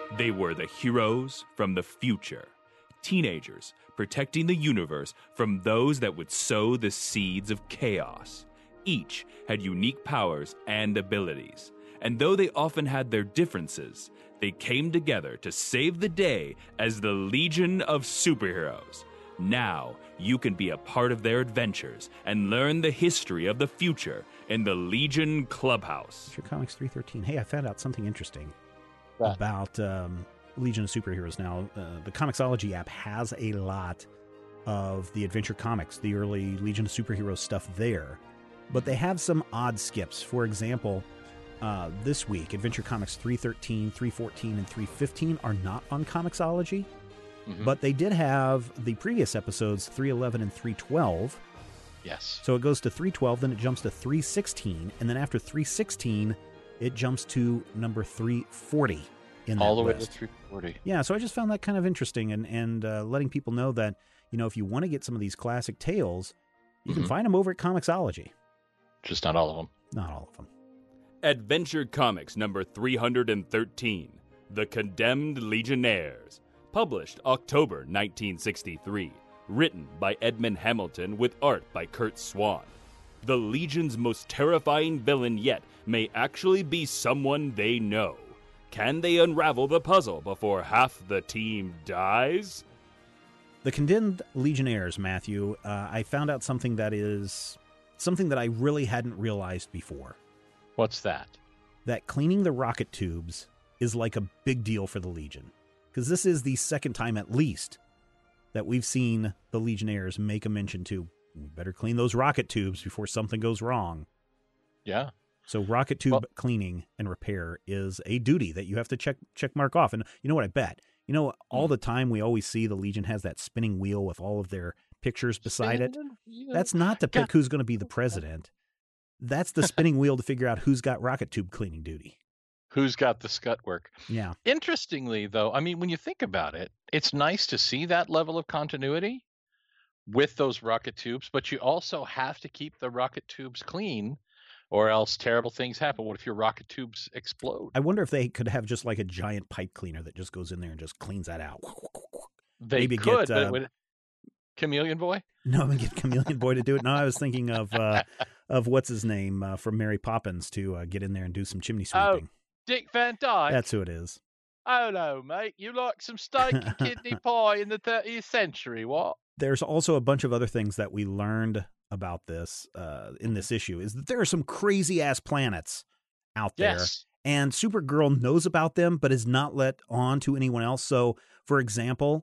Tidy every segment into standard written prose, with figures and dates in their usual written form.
They were the heroes from the future, teenagers protecting the universe from those that would sow the seeds of chaos. Each had unique powers and abilities, and though they often had their differences, they came together to save the day as the Legion of Superheroes. Now, you can be a part of their adventures and learn the history of the future in the Legion Clubhouse. Adventure Comics 313. Hey, I found out something interesting about Legion of Superheroes now. The Comixology app has a lot of the Adventure Comics, the early Legion of Superheroes stuff there. But they have some odd skips. For example, this week, Adventure Comics 313, 314, and 315 are not on Comixology. Mm-hmm. But they did have the previous episodes, 311 and 312. Yes. So it goes to 312, then it jumps to 316, and then after 316, it jumps to number 340 in that all the list. way to 340. Yeah, so I just found that kind of interesting, and letting people know that, you know, if you want to get some of these classic tales, you can find them over at Comixology. Just not all of them. Not all of them. Adventure Comics number 313, The Condemned Legionnaires. Published October 1963. Written by Edmund Hamilton with art by Kurt Swan. The Legion's most terrifying villain yet may actually be someone they know. Can they unravel the puzzle before half the team dies? The Condemned Legionnaires, Matthew, I found out something that I really hadn't realized before. What's that? That cleaning the rocket tubes is like a big deal for the Legion. Because this is the second time at least that we've seen the Legionnaires make a mention to, we better clean those rocket tubes before something goes wrong. Yeah. So rocket tube cleaning and repair is a duty that you have to check mark off. And you know what I bet? You know, all the time we always see the Legion has that spinning wheel with all of their pictures beside it. That's not to pick who's going to be the president. That's the spinning wheel to figure out who's got rocket tube cleaning duty. Who's got the scut work? Yeah. Interestingly, though, I mean, when you think about it, it's nice to see that level of continuity with those rocket tubes, but you also have to keep the rocket tubes clean or else terrible things happen. What if your rocket tubes explode? I wonder if they could have just like a giant pipe cleaner that just goes in there and just cleans that out. They Maybe could, get, but Chameleon Boy? No, get Chameleon Boy to do it. No, I was thinking of what's his name from Mary Poppins to get in there and do some chimney sweeping. Oh, Dick Van Dyke. That's who it is. Oh, no, mate. You like some steak and kidney pie in the 30th century, what? There's also a bunch of other things that we learned about this in this issue, is that there are some crazy-ass planets out there. Yes. And Supergirl knows about them, but is not let on to anyone else. So, for example,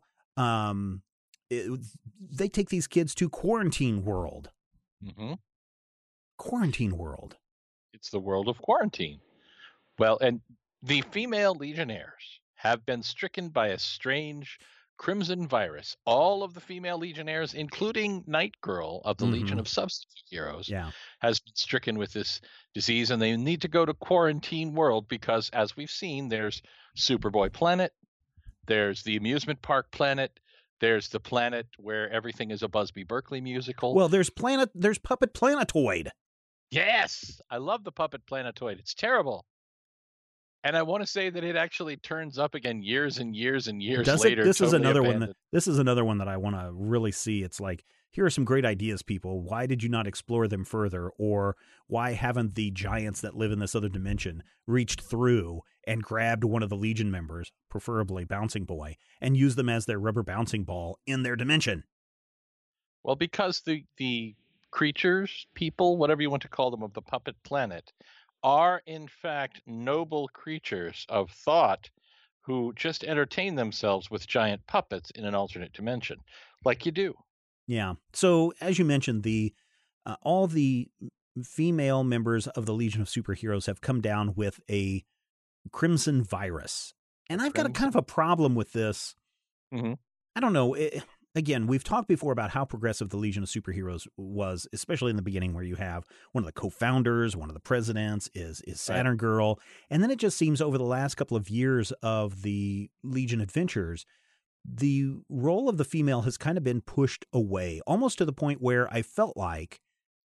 they take these kids to Quarantine World. Mm-hmm. Quarantine World. It's the world of quarantine. Well, and the female legionnaires have been stricken by a strange crimson virus. All of the female legionnaires, including Night Girl of the Legion of Substitute Heroes, has been stricken with this disease, and they need to go to Quarantine World because, as we've seen, there's Superboy Planet, there's the amusement park planet, there's the planet where everything is a Busby Berkeley musical. Well, there's Puppet Planetoid. Yes, I love the Puppet Planetoid. It's terrible. And I want to say that it actually turns up again years and years and years later. This is another one. This is another one that I want to really see. It's like, here are some great ideas, people. Why did you not explore them further? Or why haven't the giants that live in this other dimension reached through and grabbed one of the Legion members, preferably Bouncing Boy, and used them as their rubber bouncing ball in their dimension? Well, because the creatures, people, whatever you want to call them, of the Puppet Planet are in fact noble creatures of thought who just entertain themselves with giant puppets in an alternate dimension, like you do. Yeah. So as you mentioned, all the female members of the Legion of Superheroes have come down with a crimson virus. And I've got a kind of a problem with this. Mm-hmm. I don't know. Again, we've talked before about how progressive the Legion of Superheroes was, especially in the beginning, where you have one of the co-founders, one of the presidents is Saturn Girl. And then it just seems over the last couple of years of the Legion adventures, the role of the female has kind of been pushed away, almost to the point where I felt like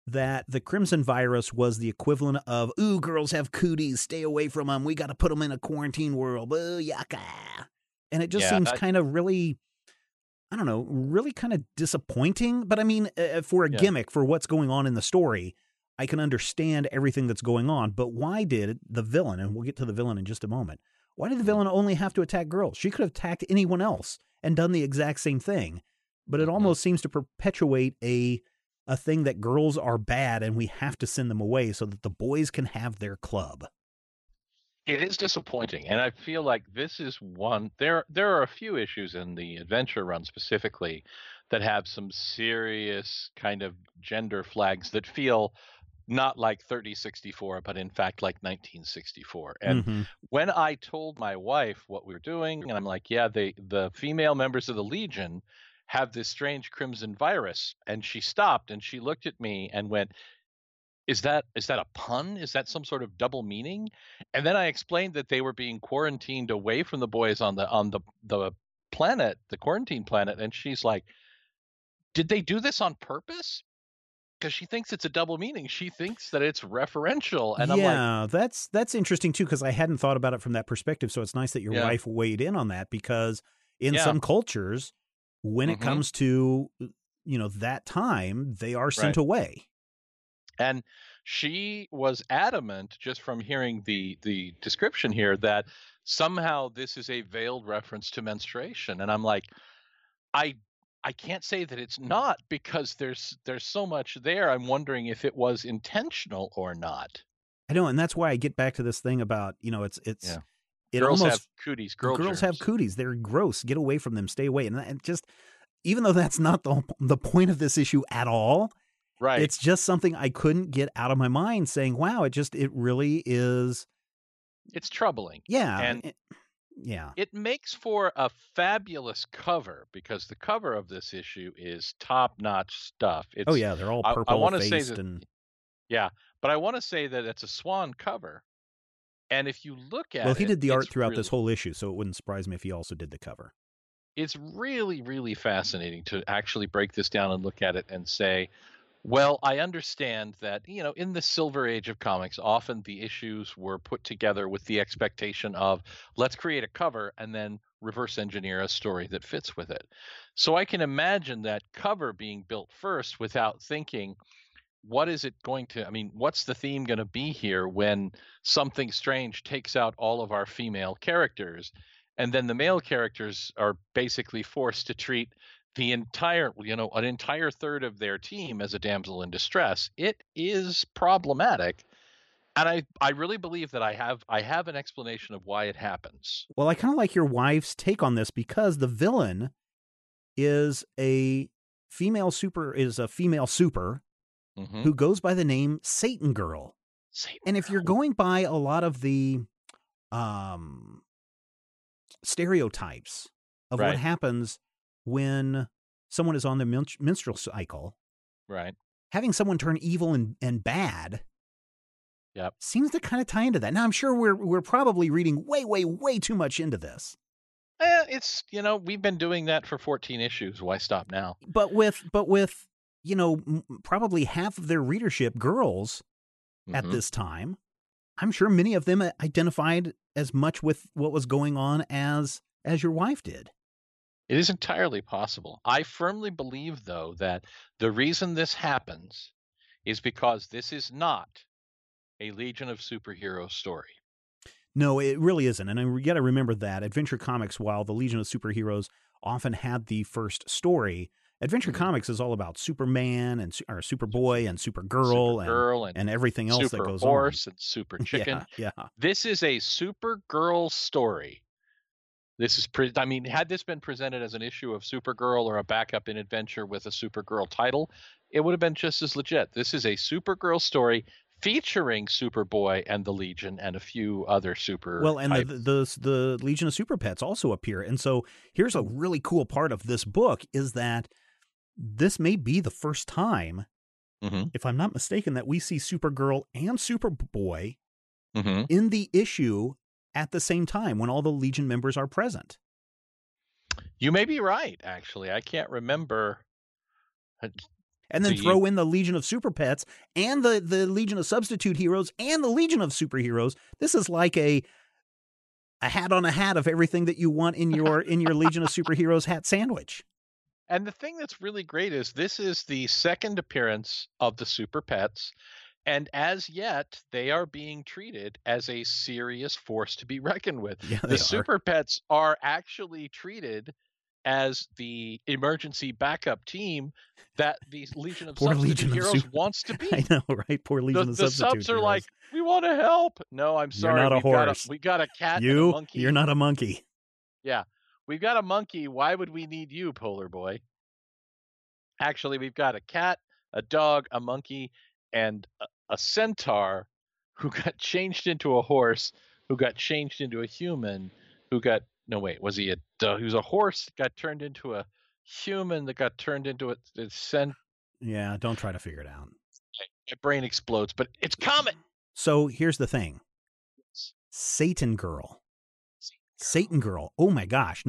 that the Crimson Virus was the equivalent of, ooh, girls have cooties, stay away from them, we got to put them in a quarantine world, ooh, yucca. And it just seems kind of really, I don't know, really kind of disappointing. But I mean, for a gimmick, for what's going on in the story, I can understand everything that's going on. But why did the villain, and we'll get to the villain in just a moment, why did the villain only have to attack girls? She could have attacked anyone else and done the exact same thing. But it almost seems to perpetuate a thing that girls are bad and we have to send them away so that the boys can have their club. It is disappointing, and I feel like this is one. There are a few issues in the adventure run specifically that have some serious kind of gender flags that feel not like 3064, but in fact like 1964. And when I told my wife what we were doing, and I'm like, yeah, the female members of the Legion have this strange Crimson Virus, and she stopped and she looked at me and went, Is that a pun? Is that some sort of double meaning? And then I explained that they were being quarantined away from the boys on the planet, the quarantine planet, and she's like, "Did they do this on purpose?" Because she thinks it's a double meaning. She thinks that it's referential, and I'm like, that's interesting too, because I hadn't thought about it from that perspective. So it's nice that your wife weighed in on that, because in some cultures, when it comes to that time, they are sent away. And she was adamant, just from hearing the description here, that somehow this is a veiled reference to menstruation. And I'm like, I can't say that it's not, because there's so much there. I'm wondering if it was intentional or not. I know, and that's why I get back to this thing about, it girls almost have cooties. Girls have cooties. They're gross. Get away from them. Stay away. And just, even though that's not the point of this issue at all. Right. It's just something I couldn't get out of my mind, saying, wow, it really is. It's troubling. Yeah. And it makes for a fabulous cover, because the cover of this issue is top-notch stuff. They're all purple-faced. But I want to say that it's a Swan cover. And if you look at it... Well, he did the art throughout this whole issue, so it wouldn't surprise me if he also did the cover. It's really, really fascinating to actually break this down and look at it and say, well, I understand that, in the Silver Age of comics, often the issues were put together with the expectation of, let's create a cover and then reverse engineer a story that fits with it. So I can imagine that cover being built first without thinking, what's the theme going to be here when something strange takes out all of our female characters? And then the male characters are basically forced to treat the entire, an entire third of their team as a damsel in distress. It is problematic. And I really believe that I have an explanation of why it happens. Well, I kind of like your wife's take on this, because the villain is a female super who goes by the name Satan Girl. And if you're going by a lot of the stereotypes of what happens when someone is on the menstrual cycle, right? Having someone turn evil and bad, seems to kind of tie into that. Now, I'm sure we're probably reading way too much into this. It's we've been doing that for 14 issues. Why stop now? But with probably half of their readership girls at this time, I'm sure many of them identified as much with what was going on as your wife did. It is entirely possible. I firmly believe, though, that the reason this happens is because this is not a Legion of Superheroes story. No, it really isn't. And we got to remember that Adventure Comics, while the Legion of Superheroes often had the first story, Adventure Comics is all about Superman or Superboy and Supergirl and everything else that goes on. Super Horse and Super Chicken. Yeah. This is a Supergirl story. This is, had this been presented as an issue of Supergirl or a backup in Adventure with a Supergirl title, it would have been just as legit. This is a Supergirl story featuring Superboy and the Legion and a few other super. Well, and the Legion of Super Pets also appear. And so here's a really cool part of this book is that this may be the first time, if I'm not mistaken, that we see Supergirl and Superboy in the issue at the same time when all the Legion members are present. You may be right, actually. I can't remember. and then throw in the Legion of Super Pets and the Legion of Substitute Heroes and the Legion of Superheroes. This is like a hat on a hat of everything that you want in your Legion of Superheroes hat sandwich. And the thing that's really great is this is the second appearance of the Super Pets, and as yet they are being treated as a serious force to be reckoned with. Yeah, the Super Pets are actually treated as the emergency backup team that the Legion of Substitute Heroes wants to be. I know, right? Poor Legion of Substitute Heroes. The subs are heroes. like, we want to help. No, I'm sorry. You're not a horse. We got a cat and a monkey. You're not a monkey. Yeah. We've got a monkey. Why would we need you, Polar Boy? Actually, we've got a cat, a dog, a monkey, and a centaur who got changed into a horse, who got changed into a human, who got was he he was a horse that got turned into a human that got turned into a Yeah, don't try to figure it out. My brain explodes, but it's coming. So here's the thing. Satan Girl. Satan Girl. Oh my gosh,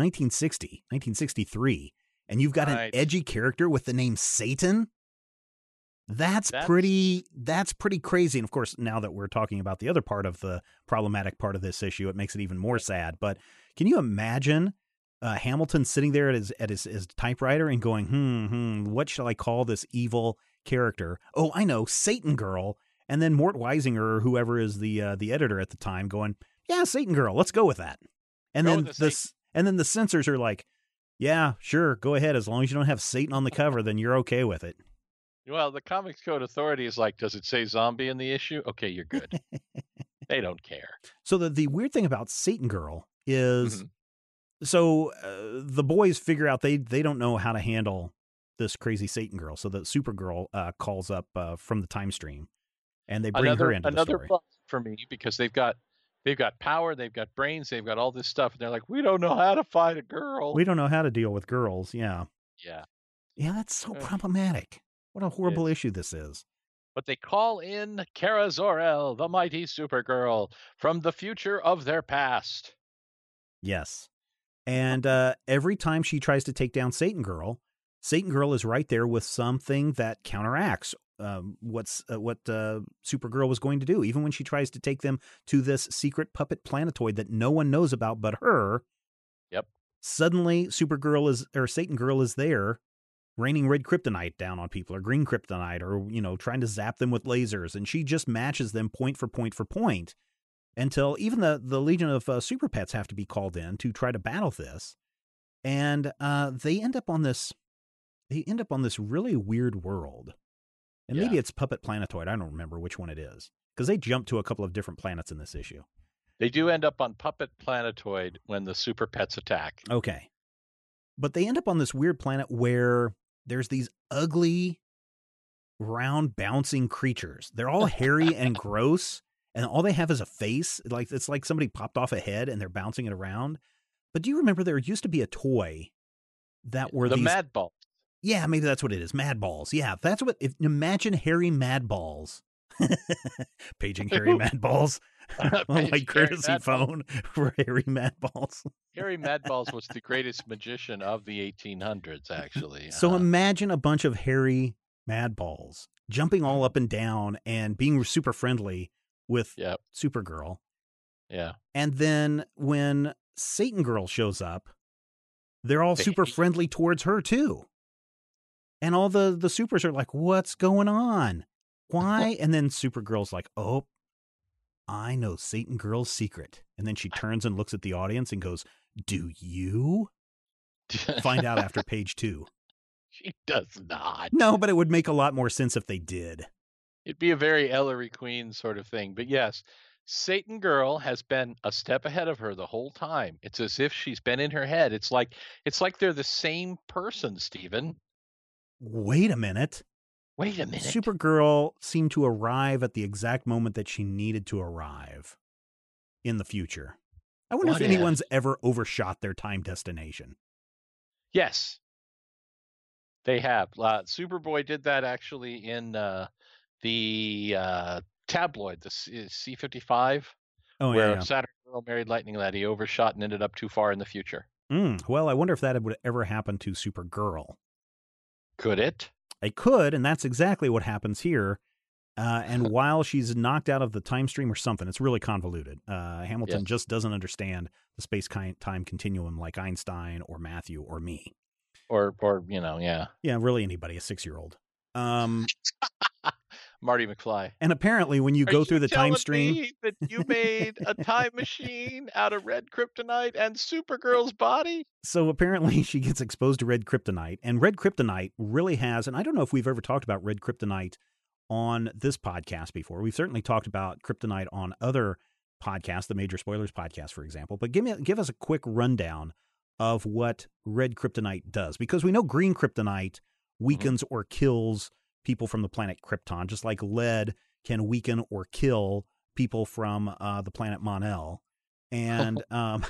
1963. And you've got an edgy character with the name Satan? That's pretty crazy. And of course, now that we're talking about the other part of the problematic part of this issue, it makes it even more sad. But can you imagine Hamilton sitting there at his typewriter and going, what shall I call this evil character? Oh, I know, Satan Girl. And then Mort Weisinger, or whoever is the editor at the time, going, yeah, Satan Girl, let's go with that. And then the censors are like, yeah, sure, go ahead. As long as you don't have Satan on the cover, then you're okay with it. Well, the Comics Code Authority is like, does it say zombie in the issue? Okay, you're good. They don't care. So the weird thing about Satan Girl is, the boys figure out they don't know how to handle this crazy Satan Girl. So the Supergirl calls up from the time stream, and they bring her into the story. Another plus for me, because they've got power, they've got brains, they've got all this stuff, and they're like, we don't know how to fight a girl. We don't know how to deal with girls. Yeah. Yeah. Yeah, that's so problematic. What a horrible issue this is. But they call in Kara Zor-El, the mighty Supergirl, from the future of their past. Yes. And every time she tries to take down Satan Girl is right there with something that counteracts what Supergirl was going to do. Even when she tries to take them to this secret puppet planetoid that no one knows about but her. Yep. Suddenly Satan Girl is there, raining red kryptonite down on people, or green kryptonite, or trying to zap them with lasers, and she just matches them point for point for point until even the Legion of Super Pets have to be called in to try to battle this. And they end up on this really weird world. And maybe it's Puppet Planetoid. I don't remember which one it is, because they jump to a couple of different planets in this issue. They do end up on Puppet Planetoid when the Super Pets attack. Okay. But they end up on this weird planet where there's these ugly, round, bouncing creatures. They're all hairy and gross, and all they have is a face. It's like somebody popped off a head and they're bouncing it around. But do you remember there used to be a toy that were these Mad Balls? Yeah, maybe that's what it is. Mad Balls. Yeah, that's what. Imagine hairy Mad Balls. Paging hairy Mad Balls. Like courtesy phone for hairy Mad Balls. Hairy Mad Balls was the greatest magician of the 1800s, actually. So imagine a bunch of hairy Mad Balls jumping all up and down and being super friendly with Supergirl. Yeah. And then when Satan Girl shows up, they're all super friendly towards her too. And all the supers are like, what's going on? Why? And then Supergirl's like, oh, I know Satan Girl's secret. And then she turns and looks at the audience and goes, do you? Find out after page 2. She does not. No, but it would make a lot more sense if they did. It'd be a very Ellery Queen sort of thing. But yes, Satan Girl has been a step ahead of her the whole time. It's as if she's been in her head. It's like they're the same person, Stephen. Wait a minute. Supergirl seemed to arrive at the exact moment that she needed to arrive in the future. I wonder if anyone's ever overshot their time destination. Yes, they have. Superboy did that actually in the tabloid, the C55, where Saturn Girl married Lightning Lad. He overshot and ended up too far in the future. Well, I wonder if that would ever happen to Supergirl. Could it? They could, and that's exactly what happens here. And while she's knocked out of the time stream or something, it's really convoluted. Hamilton just doesn't understand the space-time continuum like Einstein or Matthew or me. Or yeah. Yeah, really anybody, a 6-year-old. Marty McFly. And apparently when you go through the time stream... Me that you made a time machine out of red kryptonite and Supergirl's body? So apparently she gets exposed to red kryptonite. And red kryptonite really has... And I don't know if we've ever talked about red kryptonite on this podcast before. We've certainly talked about kryptonite on other podcasts, the Major Spoilers podcast, for example. But give us a quick rundown of what red kryptonite does. Because we know green kryptonite weakens or kills people from the planet Krypton, just like lead can weaken or kill people from the planet Mon-El. And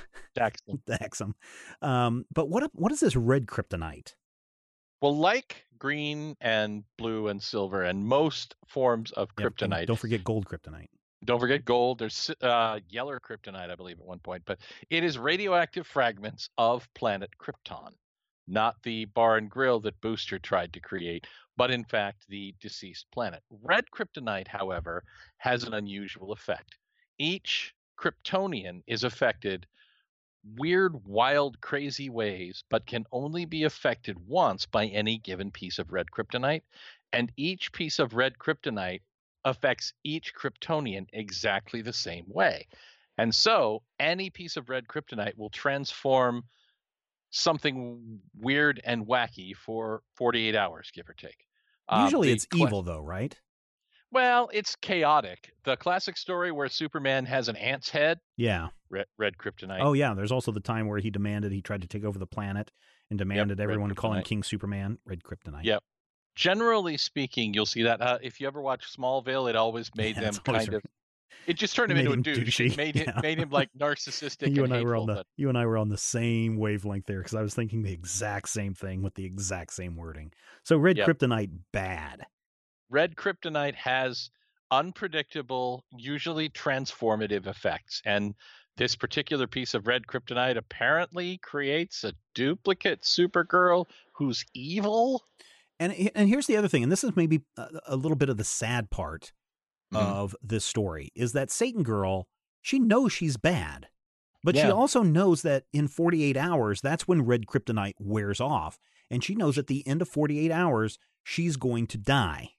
Daxam. But what is this red kryptonite? Well, like green and blue and silver and most forms of kryptonite. Don't forget gold kryptonite. Don't forget gold. There's yellow kryptonite, I believe, at one point. But it is radioactive fragments of planet Krypton, not the bar and grill that Booster tried to create, but in fact the deceased planet. Red kryptonite, however, has an unusual effect. Each Kryptonian is affected weird, wild, crazy ways, but can only be affected once by any given piece of red kryptonite. And each piece of red kryptonite affects each Kryptonian exactly the same way. And so any piece of red kryptonite will transform something weird and wacky for 48 hours, give or take. Usually it's evil, though, right? Well, it's chaotic. The classic story where Superman has an ant's head. Yeah. Red kryptonite. Oh, yeah. There's also the time where he tried to take over the planet and demanded everyone call him King Superman. Red kryptonite. Yep. Generally speaking, you'll see that. If you ever watch Smallville, it always made them kind of... It just turned him into a douche. It made him like narcissistic. You and I were on the same wavelength there, because I was thinking the exact same thing with the exact same wording. So red kryptonite, bad. Red kryptonite has unpredictable, usually transformative effects, and this particular piece of red kryptonite apparently creates a duplicate Supergirl who's evil. And here's the other thing, and this is maybe a little bit of the sad part of this story, is that Satan Girl, she knows she's bad, but she also knows that in 48 hours, that's when red kryptonite wears off. And she knows at the end of 48 hours, she's going to die.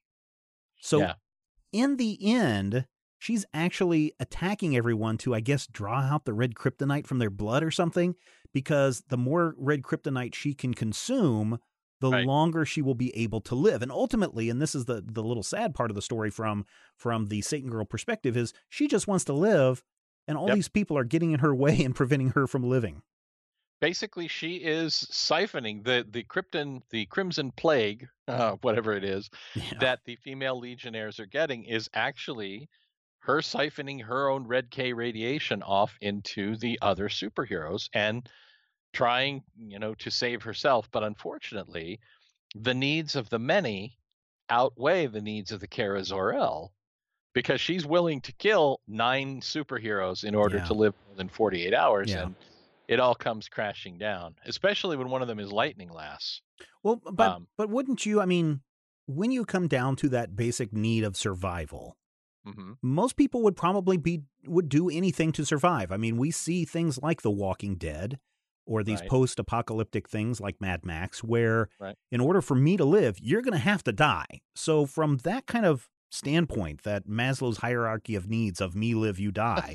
So in the end, she's actually attacking everyone to, I guess, draw out the red kryptonite from their blood or something, because the more red kryptonite she can consume, the longer she will be able to live. And ultimately, and this is the little sad part of the story from the Satan Girl perspective, is she just wants to live, and all these people are getting in her way and preventing her from living. Basically, she is siphoning the Crimson Plague, whatever it is, that the female Legionnaires are getting is actually her siphoning her own red K radiation off into the other superheroes and trying, to save herself. But unfortunately, the needs of the many outweigh the needs of the Kara Zor-El, because she's willing to kill 9 superheroes in order to live more than 48 hours. And it all comes crashing down, especially when one of them is Lightning Lass. Well, but wouldn't you, I mean, when you come down to that basic need of survival, most people would probably would do anything to survive. I mean, we see things like The Walking Dead or these post-apocalyptic things like Mad Max, where in order for me to live, you're going to have to die. So from that kind of standpoint, that Maslow's hierarchy of needs of me live, you die,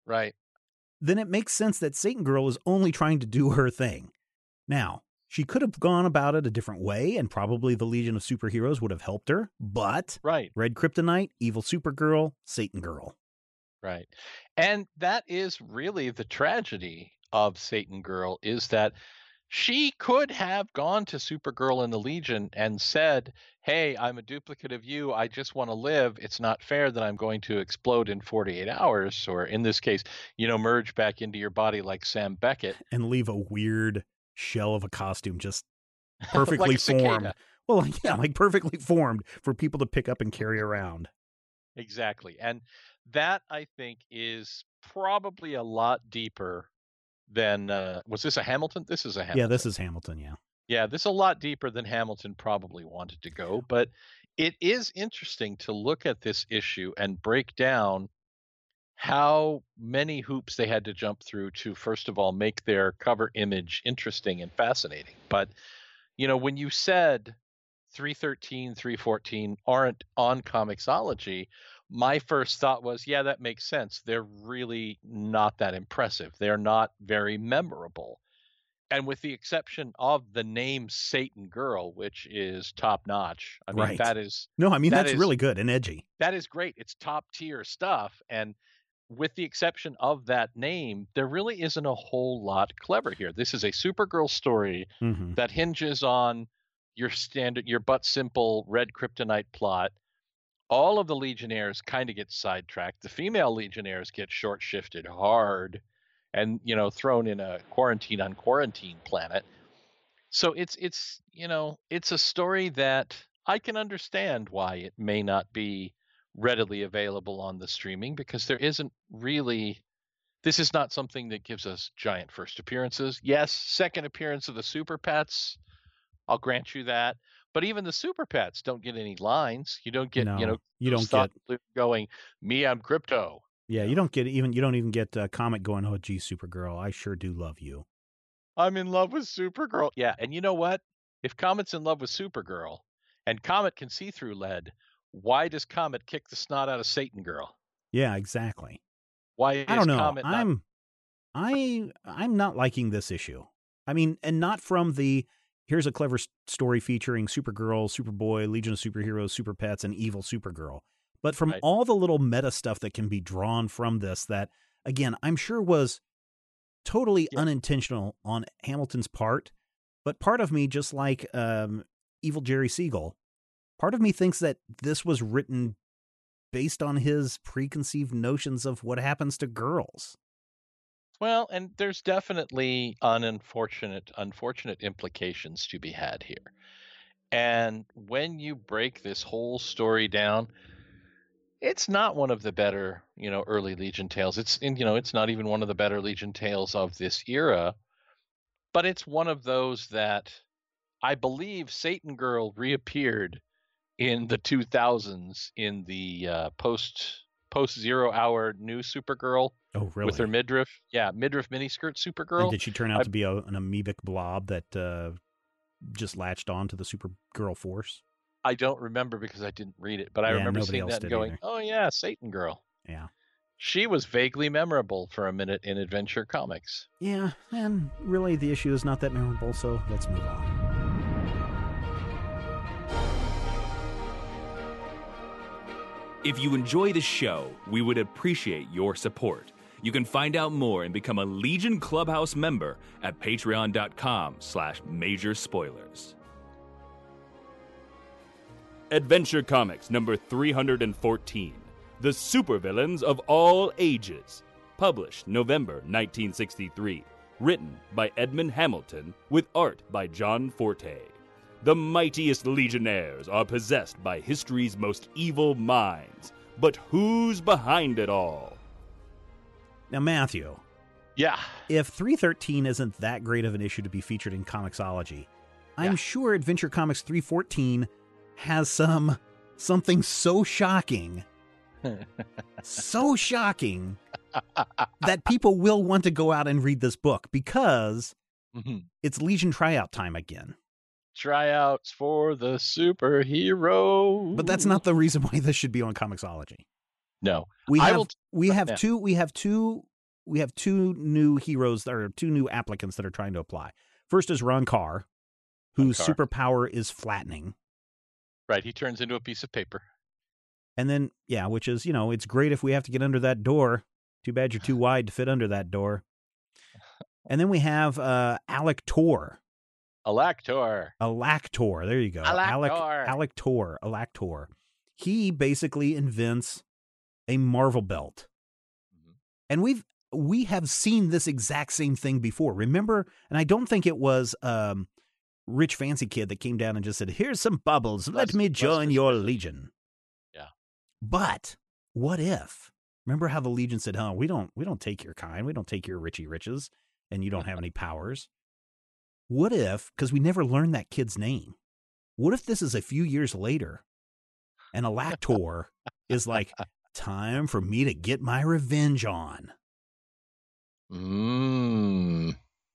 then it makes sense that Satan Girl is only trying to do her thing. Now, she could have gone about it a different way, and probably the Legion of Superheroes would have helped her, but red kryptonite, evil Supergirl, Satan Girl. Right. And that is really the tragedy of Satan Girl, is that she could have gone to Supergirl and the Legion and said, hey, I'm a duplicate of you. I just want to live. It's not fair that I'm going to explode in 48 hours, or in this case, merge back into your body like Sam Beckett. And leave a weird shell of a costume just perfectly formed. Well, like perfectly formed for people to pick up and carry around. Exactly. And that, I think, is probably a lot deeper than was this a Hamilton? This is a Hamilton. Yeah, this is Hamilton, yeah. Yeah, this is a lot deeper than Hamilton probably wanted to go, but it is interesting to look at this issue and break down how many hoops they had to jump through to, first of all, make their cover image interesting and fascinating. But, when you said 313, 314 aren't on Comixology, my first thought was, yeah, that makes sense. They're really not that impressive. They're not very memorable. And with the exception of the name Satan Girl, which is top notch. I mean, Right. that's really good and edgy. That is great. It's top tier stuff. And with the exception of that name, there really isn't a whole lot clever here. This is a Supergirl story that hinges on your but simple red kryptonite plot. All of the Legionnaires kind of get sidetracked. The female Legionnaires get short shifted hard and, thrown in a quarantine on quarantine planet. So it's a story that I can understand why it may not be readily available on the streaming, because there isn't really, this is not something that gives us giant first appearances. Yes, second appearance of the Super Pets, I'll grant you that. But even the Super Pets don't get any lines. You don't get, you don't get going, me, I'm Crypto. Yeah, you don't even get Comet going, oh, gee, Supergirl, I sure do love you. I'm in love with Supergirl. Yeah, and you know what? If Comet's in love with Supergirl and Comet can see through lead, why does Comet kick the snot out of Satan Girl? Yeah, exactly. Why is I don't know. Comet I'm not liking this issue. I mean, and not from the here's a clever story featuring Supergirl, Superboy, Legion of Superheroes, Super Pets, and evil Supergirl, but from all the little meta stuff that can be drawn from this that, again, I'm sure was totally unintentional on Hamilton's part, but part of me, just like evil Jerry Siegel, part of me thinks that this was written based on his preconceived notions of what happens to girls. Well, and there's definitely unfortunate implications to be had here. And when you break this whole story down, it's not one of the better, early Legion tales. It's not even one of the better Legion tales of this era, but it's one of those that I believe Satan Girl reappeared in the 2000s in the post 0 hour new Supergirl. Oh, really? With her midriff. Yeah, midriff miniskirt Supergirl. And did she turn out to be an amoebic blob that just latched on to the Supergirl force? I don't remember because I didn't read it, but I remember seeing that and going, oh yeah, Satan Girl. Yeah. She was vaguely memorable for a minute in Adventure Comics. Yeah, and really the issue is not that memorable, so let's move on. If you enjoy the show, we would appreciate your support. You can find out more and become a Legion Clubhouse member at patreon.com/majorspoilers. Adventure Comics number 314, The Supervillains of All Ages. Published November 1963. Written by Edmund Hamilton with art by John Forte. The mightiest Legionnaires are possessed by history's most evil minds. But who's behind it all? Now, Matthew. Yeah. If 313 isn't that great of an issue to be featured in Comixology, I'm sure Adventure Comics 314 has something so shocking, so shocking, that people will want to go out and read this book because it's Legion tryout time again. Tryouts for the superhero. But that's not the reason why this should be on Comixology. No. We have two new heroes, or two new applicants that are trying to apply. First is Ron Carr, whose superpower is flattening. Right, he turns into a piece of paper. And then, which is, it's great if we have to get under that door. Too bad you're too wide to fit under that door. And then we have Alec Tor. Alactor. There you go. Alactor. He basically invents a Marvel belt. And we have seen this exact same thing before. Remember? And I don't think it was Rich Fancy Kid that came down and just said, here's some bubbles. Let me join your Legion. Yeah. But what if? Remember how the Legion said, we don't take your kind. We don't take your Richie Riches, and you don't have any powers. what if, because we never learned that kid's name, what if this is a few years later and Alactor is like, time for me to get my revenge on? No,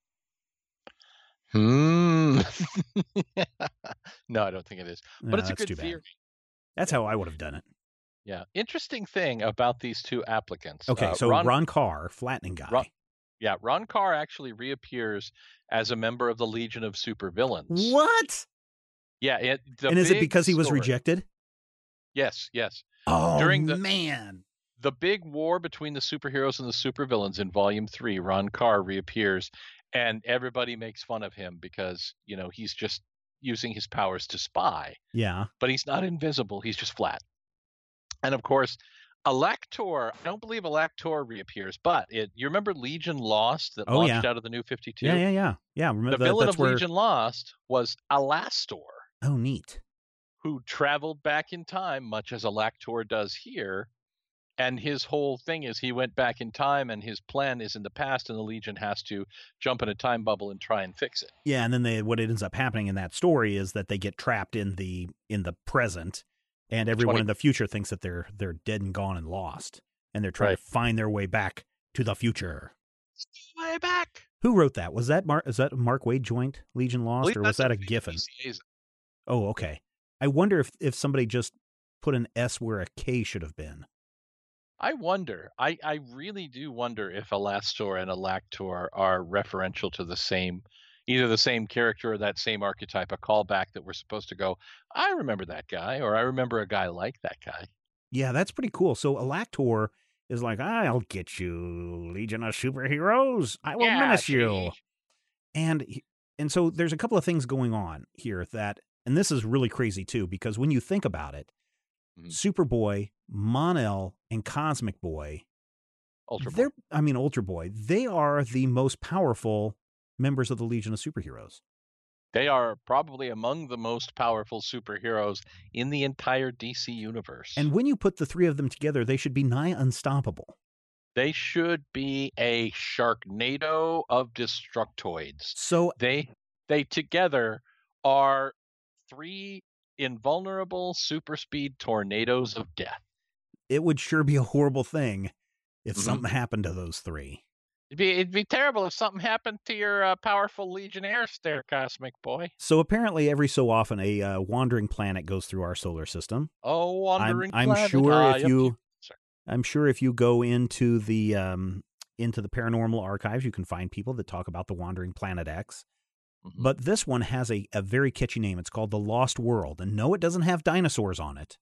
I don't think it is. But it's a good theory. That's how I would have done it. Yeah. Interesting thing about these two applicants. Okay, so Ron Carr, flattening guy. Ron Carr actually reappears as a member of the Legion of Supervillains. What? Yeah. And is it because he was rejected? Yes. Oh, man. The big war between the superheroes and the supervillains in Volume 3, Ron Carr reappears, and everybody makes fun of him because, he's just using his powers to spy. Yeah. But he's not invisible. He's just flat. And, of course, Alactor, I don't believe Alactor reappears, but you remember Legion Lost that launched out of the New 52? Yeah. Remember the villain of Legion Lost was Alastor. Oh, neat. Who traveled back in time, much as Alactor does here. And his whole thing is he went back in time, and his plan is in the past, and the Legion has to jump in a time bubble and try and fix it. Yeah, and then what ends up happening in that story is that they get trapped in the present, and everyone in the future thinks that they're dead and gone and lost, and they're trying to find their way back to the future. Way back. Who wrote that? Was that Is that a Mark Waid joint, Legion Lost, or was that a Giffen? Oh, okay. I wonder if somebody just put an S where a K should have been. I wonder. I really do wonder if Alastor and Alactor are referential to either the same character or that same archetype, a callback that we're supposed to go, I remember that guy, or I remember a guy like that guy. Yeah, that's pretty cool. So Alactor is like, I'll get you, Legion of Superheroes. I will menace you. And so there's a couple of things going on here and this is really crazy too, because when you think about it, Superboy, Mon-El, and Cosmic Boy, Ultra Boy, they are the most powerful members of the Legion of Superheroes. They are probably among the most powerful superheroes in the entire DC universe. And when you put the three of them together, they should be nigh unstoppable. They should be a Sharknado of Destructoids. So they together are three invulnerable super speed tornadoes of death. It would sure be a horrible thing if something happened to those three. It'd be terrible if something happened to your powerful Legionnaires there, Cosmic Boy. So apparently every so often a wandering planet goes through our solar system. Oh, wandering planet. I'm sure if you go into the paranormal archives, you can find people that talk about the wandering planet X. But this one has a very catchy name. It's called The Lost World. And no, it doesn't have dinosaurs on it.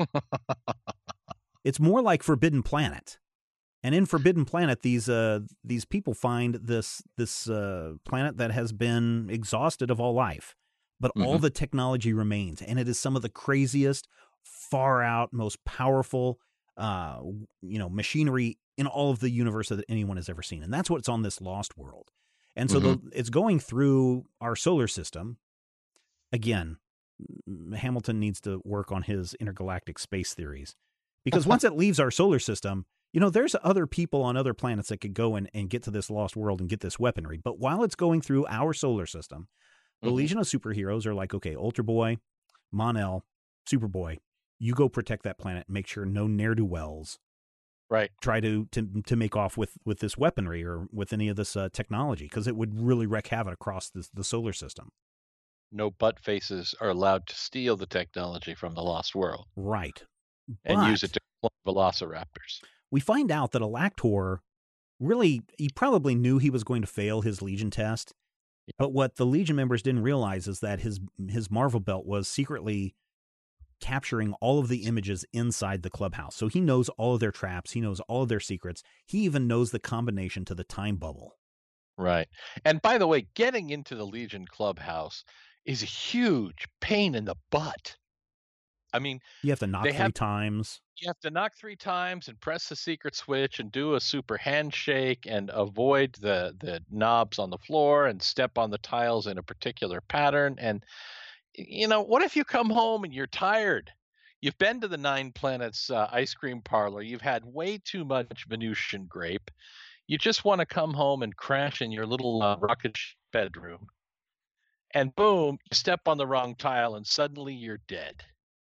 It's more like Forbidden Planet. And in Forbidden Planet, these people find this planet that has been exhausted of all life. But all the technology remains. And it is some of the craziest, far out, most powerful machinery in all of the universe that anyone has ever seen. And that's what's on this Lost World. And so it's going through our solar system. Again, Hamilton needs to work on his intergalactic space theories. Because once it leaves our solar system, there's other people on other planets that could go and get to this Lost World and get this weaponry. But while it's going through our solar system, the Legion of Superheroes are like, okay, Ultra Boy, Mon-El, Superboy, you go protect that planet and make sure no ne'er-do-wells try to make off with this weaponry or with any of this technology, because it would really wreak havoc across the solar system. No butt faces are allowed to steal the technology from the Lost World. Right. And use it to clone velociraptors. We find out that Alactor he probably knew he was going to fail his Legion test. But what the Legion members didn't realize is that his Marvel belt was secretly capturing all of the images inside the clubhouse. So he knows all of their traps. He knows all of their secrets. He even knows the combination to the time bubble. Right. And by the way, getting into the Legion clubhouse is a huge pain in the butt. I mean, you have to knock 3 times. You have to knock 3 times and press the secret switch and do a super handshake and avoid the knobs on the floor and step on the tiles in a particular pattern. And what if you come home and you're tired? You've been to the 9 Planets ice cream parlor. You've had way too much Venusian grape. You just want to come home and crash in your little rocket bedroom. and boom, you step on the wrong tile and suddenly you're dead.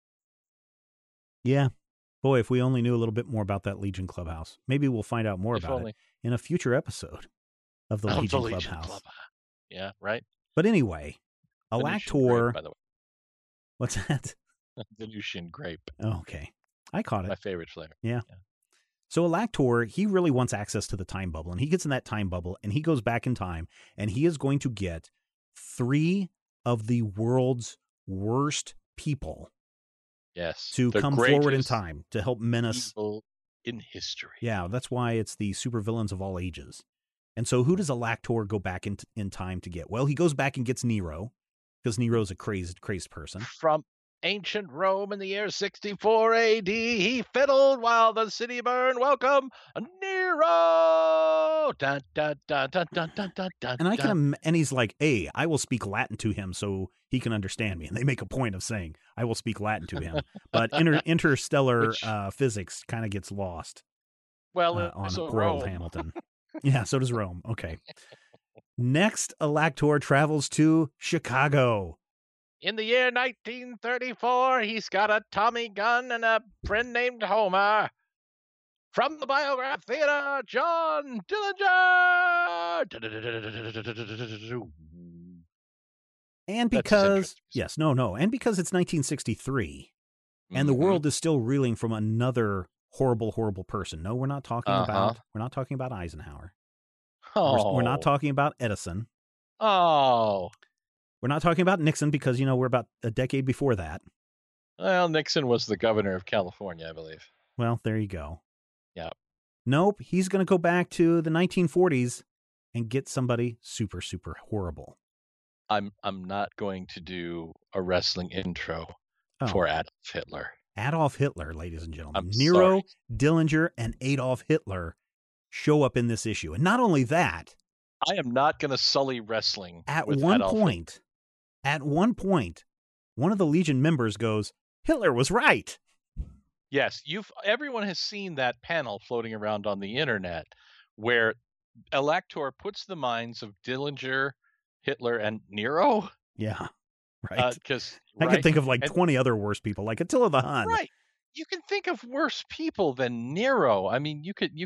Yeah. Boy, if we only knew a little bit more about that Legion Clubhouse. Maybe we'll find out more about it in a future episode of the Legion Clubhouse. Yeah, right. But anyway, Alactor. By the way. What's that? Venusian grape. Oh, okay. I caught it. My favorite flavor. Yeah. So Alactor, he really wants access to the time bubble, and he gets in that time bubble, and he goes back in time, and he is going to get 3 of the world's worst people. Yes. To come forward in time to help menace evil in history. Yeah, that's why it's the supervillains of all ages. And so who does Alactor go back in time to get? Well, he goes back and gets Nero, because Nero's a crazy person. From ancient Rome in the year 64 AD, he fiddled while the city burned. Welcome, Nero! Dun, dun, dun, dun, dun, dun, dun, dun, and he's like, hey, I will speak Latin to him so he can understand me. And they make a point of saying, I will speak Latin to him. But interstellar physics kind of gets lost. Well, on poor old Hamilton. Yeah, so does Rome. Okay. Next, Alactor travels to Chicago. In the year 1934, he's got a Tommy gun and a friend named Homer. From the Biograph Theater, John Dillinger! And because, and because it's 1963, and the world is still reeling from another horrible, horrible person. No, we're not talking about Eisenhower. Oh. We're not talking about Edison. Oh. We're not talking about Nixon because, we're about a decade before that. Well, Nixon was the governor of California, I believe. Well, there you go. Yeah. Nope. He's going to go back to the 1940s and get somebody super, super horrible. I'm not going to do a wrestling intro for Adolf Hitler. Adolf Hitler, ladies and gentlemen. Nero, Dillinger, and Adolf Hitler show up in this issue. And not only that, I am not going to sully wrestling. At one point, one of the Legion members goes, Hitler was right. Yes, everyone has seen that panel floating around on the internet where Alactor puts the minds of Dillinger, Hitler, and Nero. Yeah, right. Because I could think of 20 other worse people, like Attila the Hun. Right. You can think of worse people than Nero. I mean, you could,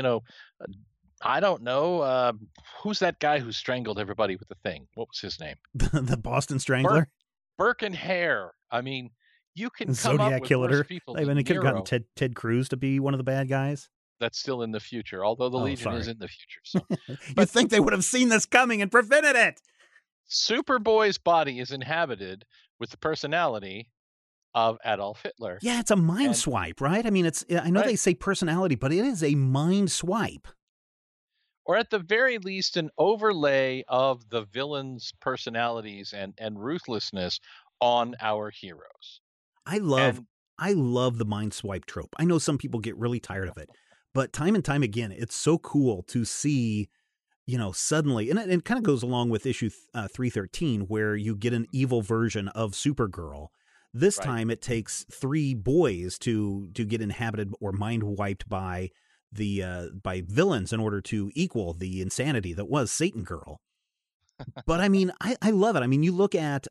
I don't know. Who's that guy who strangled everybody with the thing? What was his name? The Boston Strangler? Burke and Hare. I mean, you can Zodiac come up Killer. with worse people than They could have Nero. gotten Ted Cruz to be one of the bad guys. That's still in the future, although the Legion is in the future. So. You think they would have seen this coming and prevented it? Superboy's body is inhabited with the personality of Adolf Hitler. Yeah, it's a mind swipe, right? I mean, I know they say personality, but it is a mind swipe. Or at the very least, an overlay of the villain's personalities and ruthlessness on our heroes. I love the mind swipe trope. I know some people get really tired of it, but time and time again, it's so cool to see, suddenly, and it kind of goes along with issue 313, where you get an evil version of Supergirl. This time it takes 3 boys to get inhabited or mind wiped by by villains in order to equal the insanity that was Satan Girl. But I mean, I love it. I mean, you look at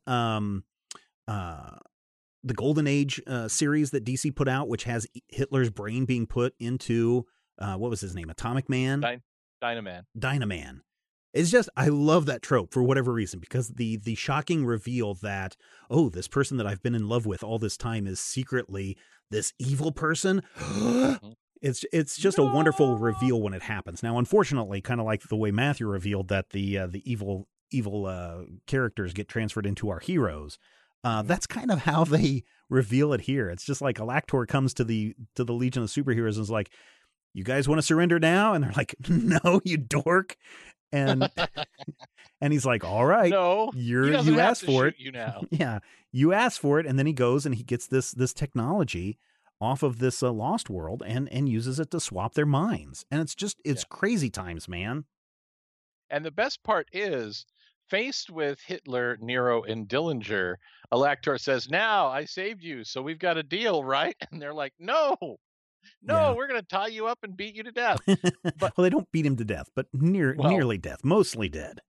the Golden Age series that DC put out, which has Hitler's brain being put into what was his name? Atomic Man? Dynaman. Dynaman. It's just, I love that trope for whatever reason, because the shocking reveal that, this person that I've been in love with all this time is secretly this evil person. It's just a wonderful reveal when it happens. Now, unfortunately, kind of like the way Matthew revealed that the evil characters get transferred into our heroes. That's kind of how they reveal it here. It's just like Alactor comes to the Legion of Superheroes and is like, "You guys want to surrender now?" And they're like, "No, you dork." And he's like, "All right, no, you asked for it. You now, yeah, you asked for it." And then he goes and he gets this technology off of this lost world and uses it to swap their minds. And it's crazy times, man. And the best part is, faced with Hitler, Nero, and Dillinger, Alactor says, "Now I saved you, so we've got a deal, right?" And they're like, "No, we're going to tie you up and beat you to death." But, well, they don't beat him to death, but nearly death, mostly dead.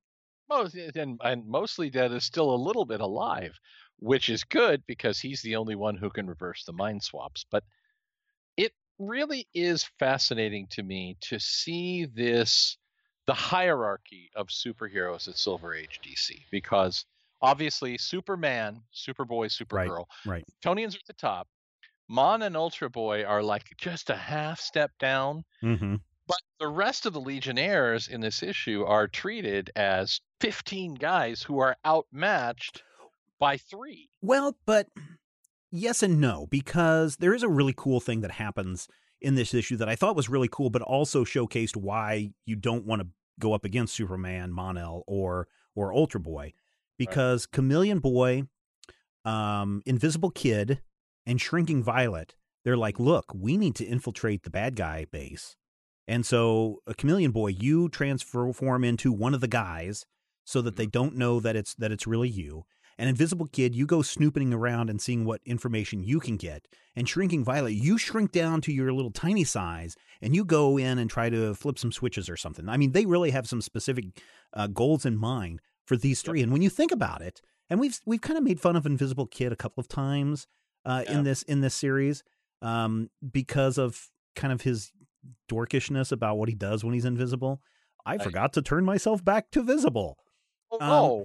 And mostly dead is still a little bit alive, which is good because he's the only one who can reverse the mind swaps. But it really is fascinating to me to see the hierarchy of superheroes at Silver Age DC, because obviously Superman, Superboy, Supergirl, right. Kryptonians are at the top. Mon and Ultra Boy are like just a half step down. Mm-hmm. But the rest of the Legionnaires in this issue are treated as 15 guys who are outmatched by 3. Well, but yes and no, because there is a really cool thing that happens in this issue that I thought was really cool, but also showcased why you don't want to go up against Superman, Mon-El, or Ultra Boy, because right. Chameleon Boy, Invisible Kid, and Shrinking Violet, they're like, look, we need to infiltrate the bad guy base. And so, a Chameleon Boy, you transform into one of the guys so that they don't know that it's really you. And Invisible Kid, you go snooping around and seeing what information you can get. And Shrinking Violet, you shrink down to your little tiny size and you go in and try to flip some switches or something. I mean, they really have some specific goals in mind for these 3. Yep. And when you think about it, and we've kind of made fun of Invisible Kid a couple of times in this series because of kind of his dorkishness about what he does when he's invisible. I forgot to turn myself back to visible. Oh.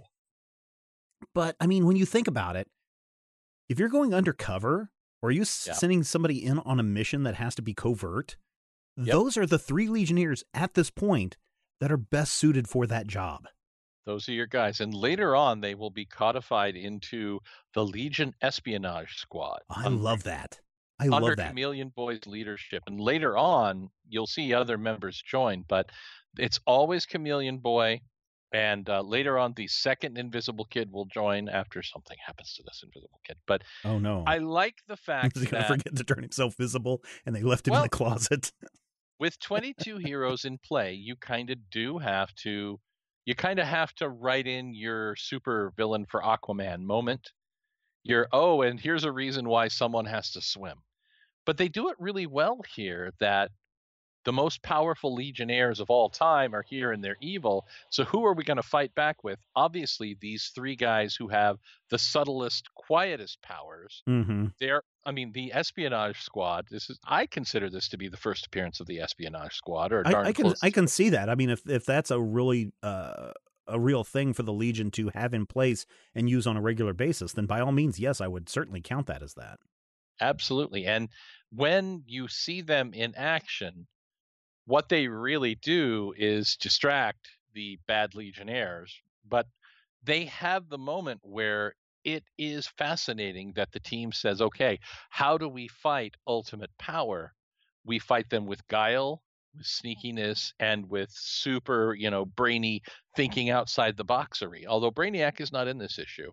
But I mean, when you think about it, if you're going undercover or you sending somebody in on a mission that has to be covert, those are the 3 Legionnaires at this point that are best suited for that job. Those are your guys. And later on, they will be codified into the Legion Espionage Squad. I love that. I love that. Under Chameleon Boy's leadership. And later on, you'll see other members join, but it's always Chameleon Boy. And later on, the second Invisible Kid will join after something happens to this Invisible Kid. But oh no, I like the fact he's gonna forget to turn himself visible, and they left him in the closet. With 22 heroes in play, you kind of have to write in your super villain for Aquaman moment. And here's a reason why someone has to swim. But they do it really well here, that the most powerful Legionnaires of all time are here and they're evil. So who are we going to fight back with? Obviously, these 3 guys who have the subtlest, quietest powers. Mm-hmm. The Espionage Squad. I consider this to be the first appearance of the Espionage Squad. Or I can see that. I mean, if that's a really a real thing for the Legion to have in place and use on a regular basis, then by all means, yes, I would certainly count that as that. Absolutely. And when you see them in action, what they really do is distract the bad Legionnaires, but they have the moment where it is fascinating that the team says, okay, how do we fight ultimate power? We fight them with guile, with sneakiness, and with super, brainy thinking outside the boxery, although Brainiac is not in this issue.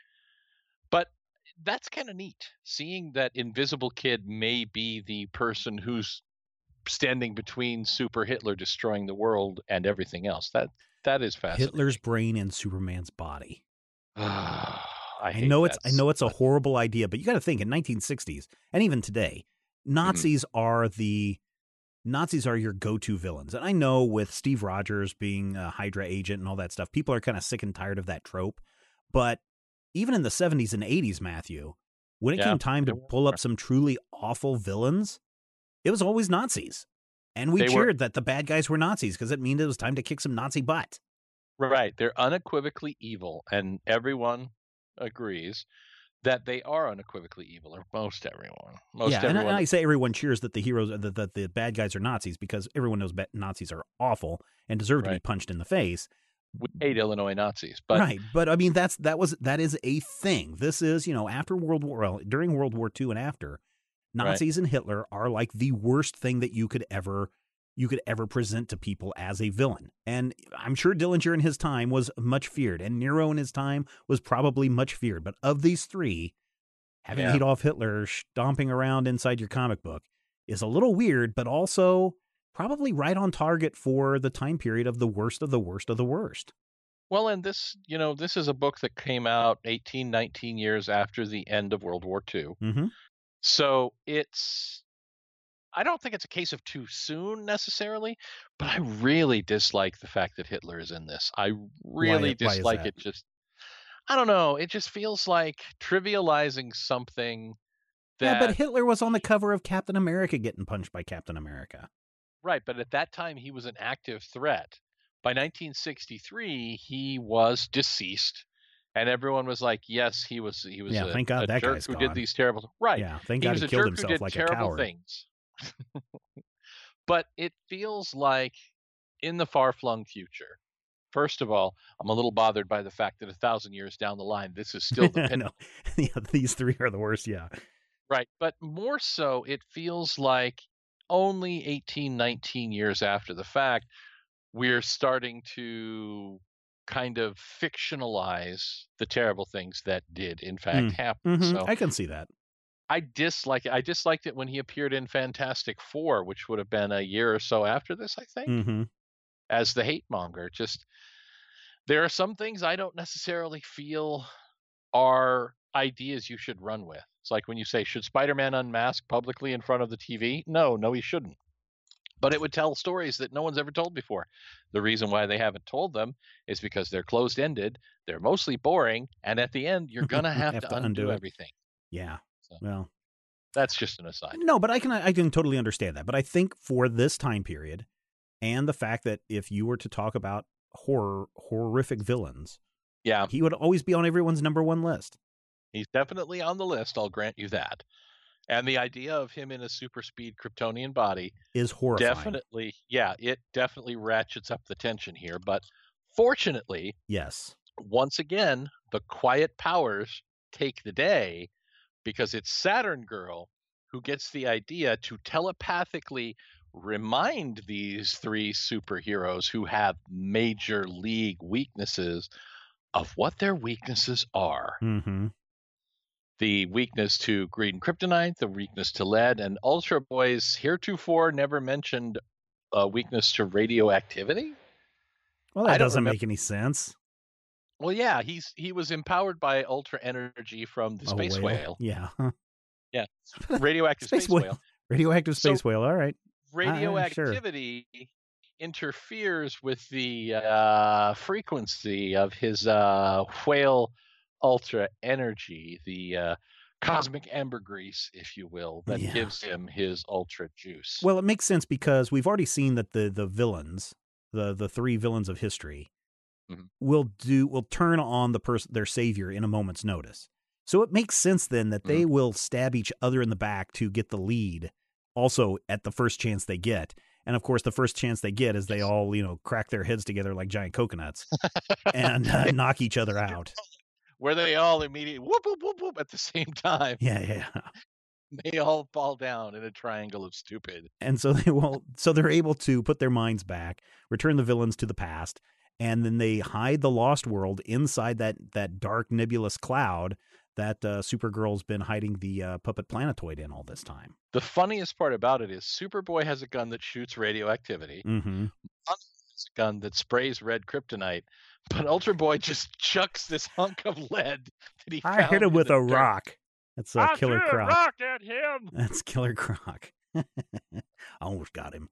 But that's kind of neat, seeing that Invisible Kid may be the person who's standing between Super Hitler destroying the world and everything else. That is fascinating. Hitler's brain in Superman's body. I know it's a horrible idea, but you got to think in 1960s and even today, Nazis are your go-to villains. And I know with Steve Rogers being a Hydra agent and all that stuff, people are kind of sick and tired of that trope. But even in the 70s and 80s, Matthew, when it came time to pull up some truly awful villains, it was always Nazis. And we cheered that the bad guys were Nazis because it meant it was time to kick some Nazi butt. Right. They're unequivocally evil, and everyone agrees that they are unequivocally evil, or most everyone. And I say everyone cheers that that the bad guys are Nazis because everyone knows Nazis are awful and deserve to be punched in the face. We hate Illinois Nazis, but right. But I mean, that is a thing. This is, after during World War II and after, Nazis and Hitler are like the worst thing that you could ever present to people as a villain. And I'm sure Dillinger in his time was much feared, and Nero in his time was probably much feared. But of these 3, having Adolf Hitler stomping around inside your comic book is a little weird, but also probably right on target for the time period of the worst of the worst of the worst. Well, and this is a book that came out 18, 19 years after the end of World War II. Mm-hmm. So I don't think it's a case of too soon necessarily, but I really dislike the fact that Hitler is in this. I really dislike it. Just, I don't know. It just feels like trivializing something that. Yeah, but Hitler was on the cover of Captain America getting punched by Captain America. Right, but at that time he was an active threat. By 1963, he was deceased, and everyone was like, "Yes, he was yeah, thank God that jerk guy's who gone. did these terrible." Right, yeah, thank God he was killed a jerk himself who did like a terrible coward. things. But it feels like in the far-flung future. First of all, I'm a little bothered by the fact that 1,000 years down the line, this is still the no, yeah, these three are the worst. Yeah, right. But more so, it feels like only 18, 19 years after the fact, we're starting to kind of fictionalize the terrible things that did in fact happen. Mm-hmm. So I can see that. I dislike it. I disliked it when he appeared in Fantastic Four, which would have been a year or so after this, I think, as the hate monger. Just there are some things I don't necessarily feel are ideas you should run with. It's like when you say, should Spider-Man unmask publicly in front of the TV? No, he shouldn't. But it would tell stories that no one's ever told before. The reason why they haven't told them is because they're closed-ended, they're mostly boring, and at the end, you're going to have to undo everything. Yeah. So, well, that's just an aside. No, but I can totally understand that. But I think for this time period and the fact that if you were to talk about horrific villains, yeah, he would always be on everyone's number one list. He's definitely on the list, I'll grant you that. And the idea of him in a super speed Kryptonian body is horrifying. Definitely, yeah, it definitely ratchets up the tension here. But fortunately, yes, once again, the quiet powers take the day because it's Saturn Girl who gets the idea to telepathically remind these three superheroes who have major league weaknesses of what their weaknesses are. Mm-hmm. The weakness to green kryptonite, the weakness to lead, and Ultra Boy's heretofore never mentioned a weakness to radioactivity. Well, that doesn't make any sense. Well, yeah, he was empowered by ultra energy from the space whale. Yeah. Yeah. Radioactive space whale. Radioactive space whale. All right. Radioactivity interferes with the frequency of his whale ultra energy, the cosmic ambergris, if you will, that gives him his ultra juice. Well, it makes sense because we've already seen that the villains, the three villains of history, will turn on their savior in a moment's notice. So it makes sense then that they will stab each other in the back to get the lead also at the first chance they get. And of course, the first chance they get is they all, crack their heads together like giant coconuts and knock each other out. Where they all immediately whoop, whoop, whoop, whoop at the same time. Yeah. They all fall down in a triangle of stupid. And so they're able to put their minds back, return the villains to the past, and then they hide the Lost World inside that dark nebulous cloud that Supergirl's been hiding the puppet planetoid in all this time. The funniest part about it is Superboy has a gun that shoots radioactivity. Mm-hmm. Has a gun that sprays red kryptonite, but Ultra Boy just chucks this hunk of lead that he found. I hit him with a rock. That's Killer Croc. Rock at him. That's Killer Croc. I almost got him.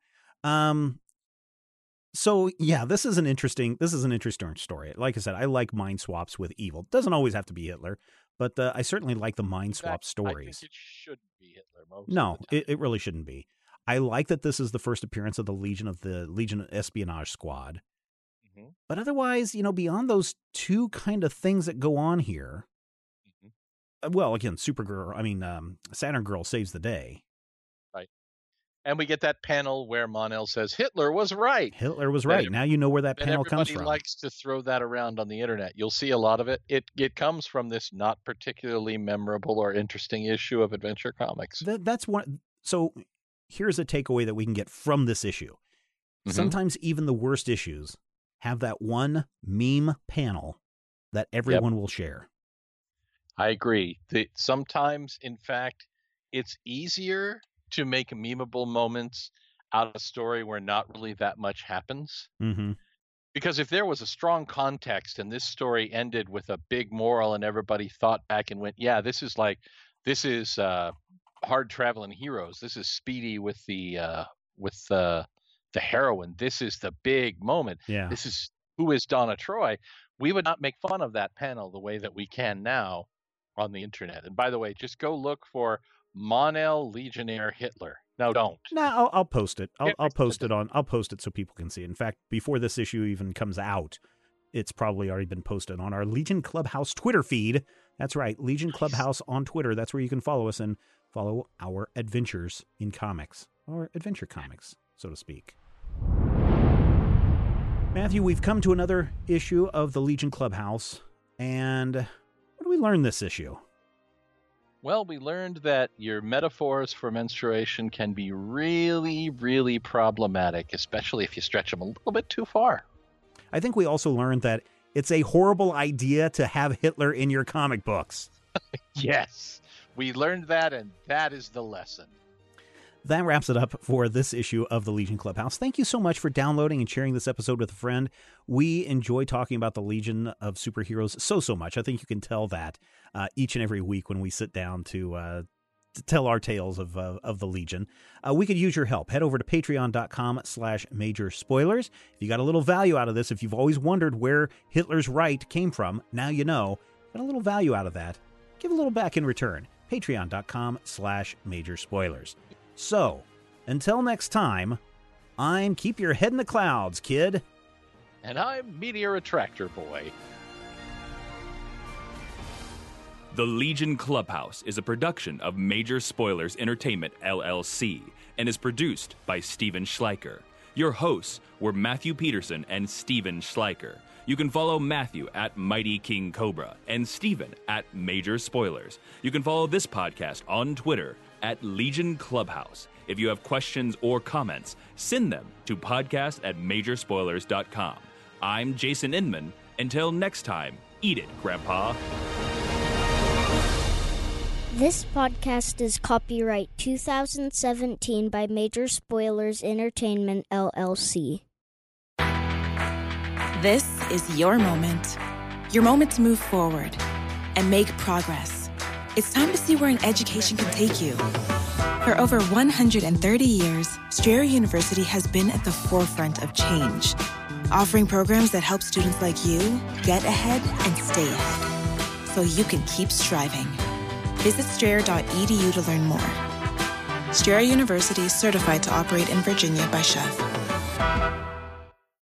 So yeah, this is an interesting story. Like I said, I like mind swaps with evil. Doesn't always have to be Hitler, but I certainly like the mind swap stories. I think it shouldn't be Hitler most No, of the time. It really shouldn't be. I like that this is the first appearance of the Legion Espionage Squad. Mm-hmm. But otherwise, beyond those two kind of things that go on here, well, again, Saturn Girl saves the day. Right. And we get that panel where Mon-El says, Hitler was right. Hitler was right. Now you know where that panel comes from. Everybody likes to throw that around on the internet. You'll see a lot of it. It comes from this not particularly memorable or interesting issue of Adventure Comics. That's one. So here's a takeaway that we can get from this issue. Mm-hmm. Sometimes even the worst issues have that one meme panel that everyone will share. I agree. Sometimes, in fact, it's easier to make memeable moments out of a story where not really that much happens. Mm-hmm. Because if there was a strong context and this story ended with a big moral and everybody thought back and went, yeah, this is hard traveling heroes. This is Speedy with the heroine. This is the big moment. Yeah. This is who is Donna Troy. We would not make fun of that panel the way that we can now on the internet. And by the way, just go look for Mon-El Legionnaire Hitler. No, don't. No, I'll post it. I'll post it on. I'll post it so people can see it. In fact, before this issue even comes out, it's probably already been posted on our Legion Clubhouse Twitter feed. That's right, Legion Clubhouse on Twitter. That's where you can follow us and follow our adventures in comics, or adventure comics, so to speak. Matthew, we've come to another issue of the Legion Clubhouse, and what do we learn this issue? Well, we learned that your metaphors for menstruation can be really, really problematic, especially if you stretch them a little bit too far. I think we also learned that it's a horrible idea to have Hitler in your comic books. Yes, we learned that, and that is the lesson. That wraps it up for this issue of the Legion Clubhouse. Thank you so much for downloading and sharing this episode with a friend. We enjoy talking about the Legion of Superheroes so much. I think you can tell that each and every week when we sit down to tell our tales of the Legion. We could use your help. Head over to patreon.com/major spoilers. If you got a little value out of this, if you've always wondered where Hitler's right came from, now you know. Got a little value out of that. Give a little back in return. Patreon.com/major spoilers. So, until next time, I'm Keep Your Head in the Clouds, kid. And I'm Meteor Attractor Boy. The Legion Clubhouse is a production of Major Spoilers Entertainment, LLC, and is produced by Steven Schleicher. Your hosts were Matthew Peterson and Steven Schleicher. You can follow Matthew at Mighty King Cobra and Steven at Major Spoilers. You can follow this podcast on Twitter at Legion Clubhouse. If you have questions or comments, send them to podcast@majorspoilers.com. I'm Jason Inman. Until next time, eat it, Grandpa. This podcast is copyright 2017 by Major Spoilers Entertainment, LLC. This is your moment. Your moment to move forward and make progress. It's time to see where an education can take you. For over 130 years, Strayer University has been at the forefront of change, offering programs that help students like you get ahead and stay ahead, so you can keep striving. Visit strayer.edu to learn more. Strayer University is certified to operate in Virginia by Chev.